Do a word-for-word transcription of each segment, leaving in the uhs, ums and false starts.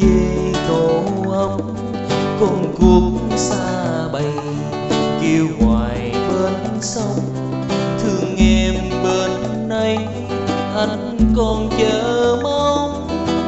về tổ ấm, con cuộc xa bầy kêu hoài bên sông. Thương em bên này anh còn chờ mong.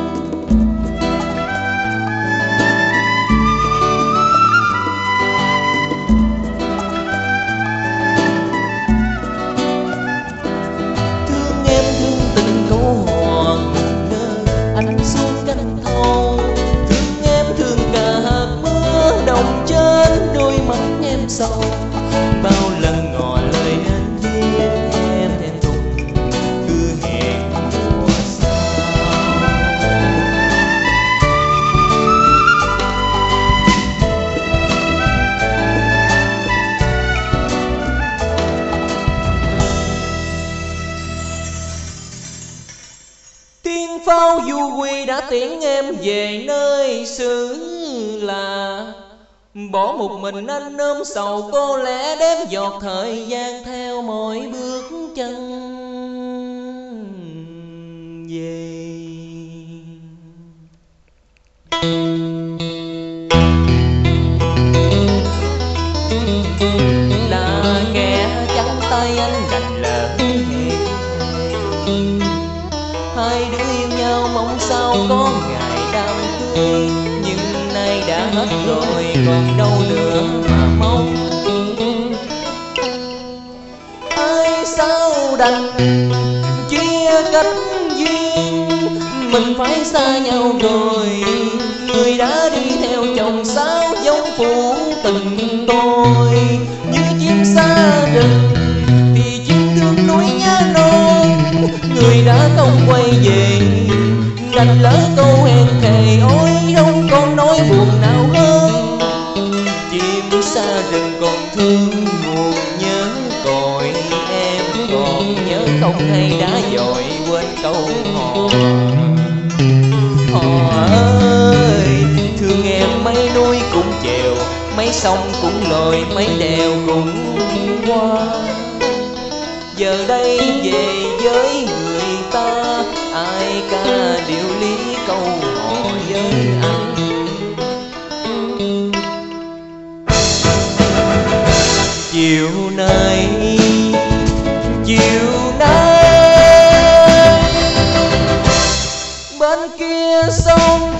Thương em thương tình câu hò ngơ anh xuống cánh thâu. Thương em thương cả hạt mưa đồng trên đôi mắt em sâu. Bao lần ngỏ lời anh viết em thẹn thùng cứ hẹn mùa sau. Tiếng pháo du quy đã tiễn em về nơi xứ lạ. Bỏ một mình anh ôm sầu cô lẽ đếm giọt thời gian theo mỗi bước chân về. Là kẻ trắng tay anh đành lỡ hẹn. Hai đứa yêu nhau mong sao có ngày đám cưới, nhưng nay đã hết rồi còn đâu nữa mà mong. Ai sao đành chia cách duyên, mình phải xa nhau rồi. Người đã đi theo chồng sao giống phụ tình tôi. Như chim xa rừng thì chim thương núi nhá non. Người đã không quay về đành lỡ câu hẹn thề. Ôi không còn nỗi buồn nào hơn. Chim xa rừng còn thương buồn nhớ cội. Em còn nhớ không hay đã dội quên câu hò. Hò ơi thương em mấy núi cũng chèo, mấy sông cũng lội, mấy đèo cũng qua. Giờ đây về với người ta ai ca điều lý câu hò với anh. Chiều nay chiều nay bên kia sông